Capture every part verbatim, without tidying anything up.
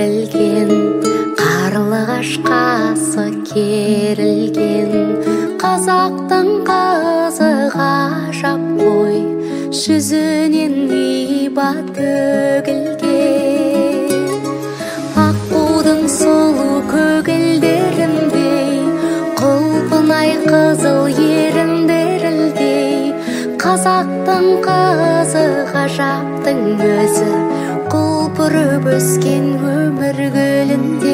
берілген, қарлығашқасы керілген. Қазақтың қызы ғажап қой, жүзінен иба төгілген. Аққудың сұлу көгілдеріндей, құлпынай қызыл еріндеріндей. Қазақтың қызы ғажаптың өзі, құлпырып өскен өмір гүлінде.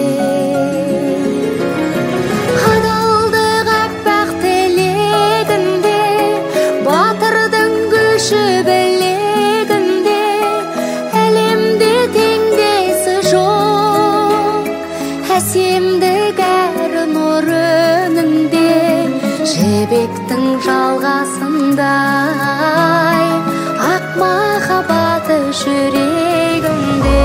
Адалдық аппақ тілегінде, батырдың күші білегінде. Әлемде теңдесі жоқ, әсемдік әр нұр өнінде. Жібектің жалғасындай, ақ махаббаты жүрегімде.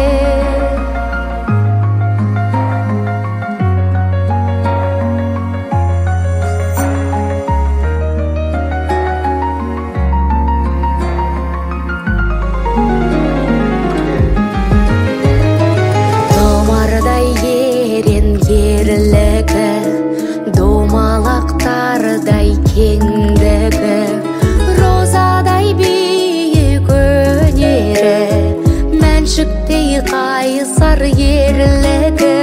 Томардай ерен ерлігі, домалақтардай кеңдігі. Розадай биік өнері, мәншіктей қайсар ерлігі.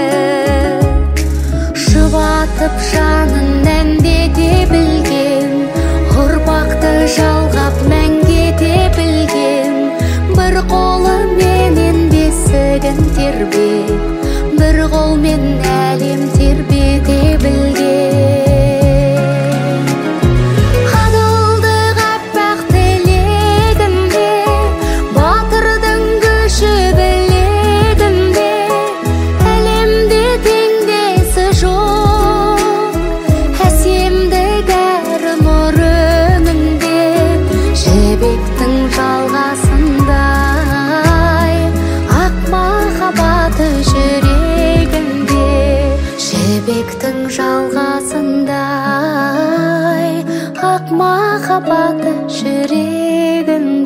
Жұбатып жанын әндете білген, ұрпақты жалғап мәңгете білген. Бір қолыменен бесігін тербеп, бір қолмен әлем тербете білген. Адалдық аппақ тілегінде, батырдың күші білегінде. Әлемде теңдесі жоқ, әсемдік әр нұр өнінде. Жібектің жалғасындай, ақ махаббаты жүрегінде. Жібектің жалғасындай, ақ махаббаты жүрегінде.